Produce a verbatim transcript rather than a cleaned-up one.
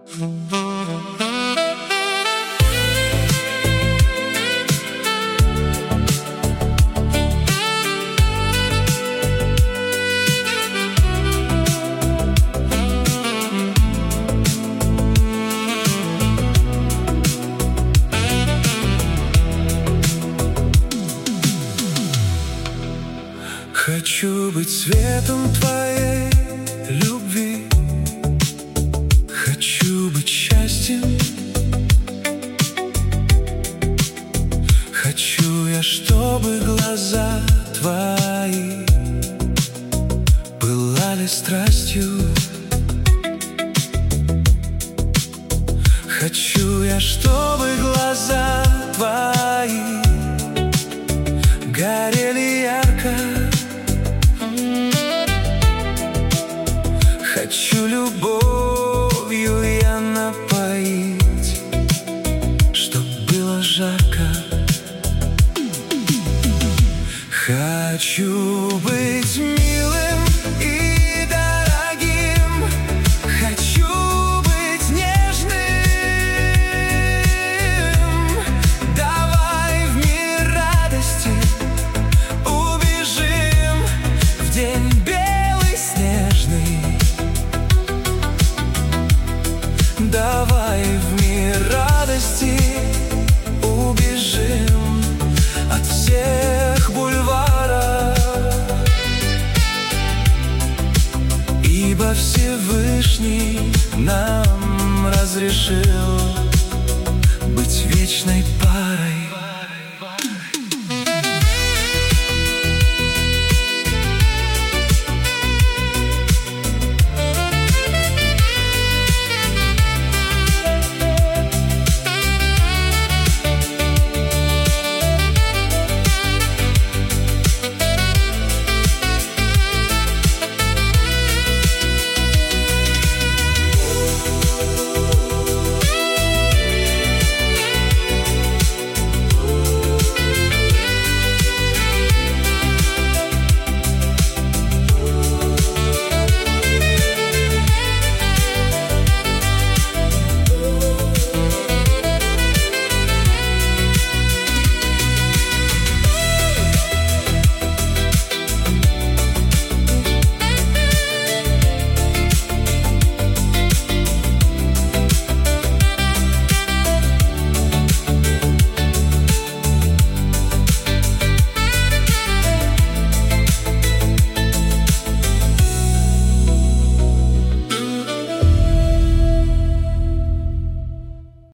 Хочу быть светом твоей любви, хочу быть счастьем, хочу я, чтобы глаза твои пылали страстью. Хочу я, чтобы глаза твои горели ярко. Хочу любовью я напоить, чтоб было жарко. Хочу быть милым и дорогим, хочу быть нежным. Давай в мир радости убежим в день белый снежный. Давай в мир радости убежим от всех бульваров, ибо Всевышний нам разрешил быть вечной парой.